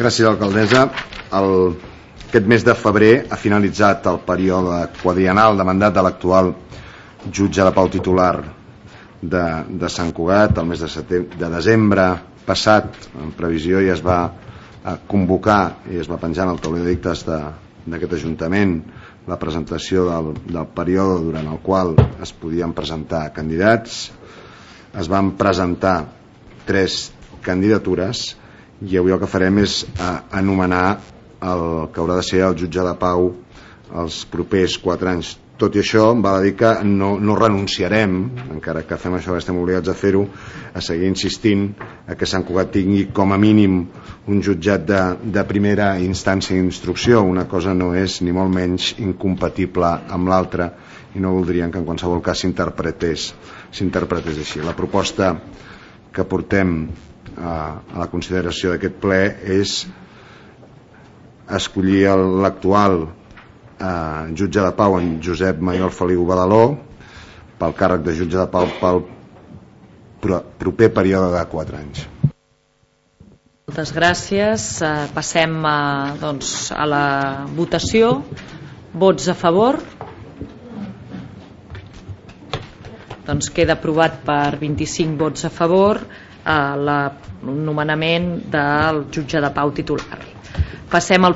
Gràcies, alcaldessa. Aquest mes de febrer ha finalitzat el període quadriennal de mandat de l'actual jutge de pau titular de Sant Cugat. El mes de desembre passat, en previsió, ja es va convocar i es va penjar en el tauler de dictes d'aquest Ajuntament la presentació del període durant el qual es podien presentar candidats. Es van presentar 3 candidatures i avui el que farem és anomenar el que haurà de ser el jutge de pau els propers 4 anys. Tot i això, val a dir que no renunciarem, encara que fem això, estem obligats a fer-ho, a seguir insistint a que Sant Cugat tingui com a mínim un jutjat de primera instància d'instrucció. Una cosa no és ni molt menys incompatible amb l'altra i no voldríem que en qualsevol cas s'interpretés així. La proposta que portem a la consideració d'aquest ple és escollir l'actual jutge de pau, en Josep Maiol Feliu Badaló, pel càrrec de jutge de pau pel proper període de 4 anys. Moltes gràcies. Passem a la votació. Vots a favor? Doncs queda aprovat per 25 vots a favor el nomenament del jutge de pau titular. Passem al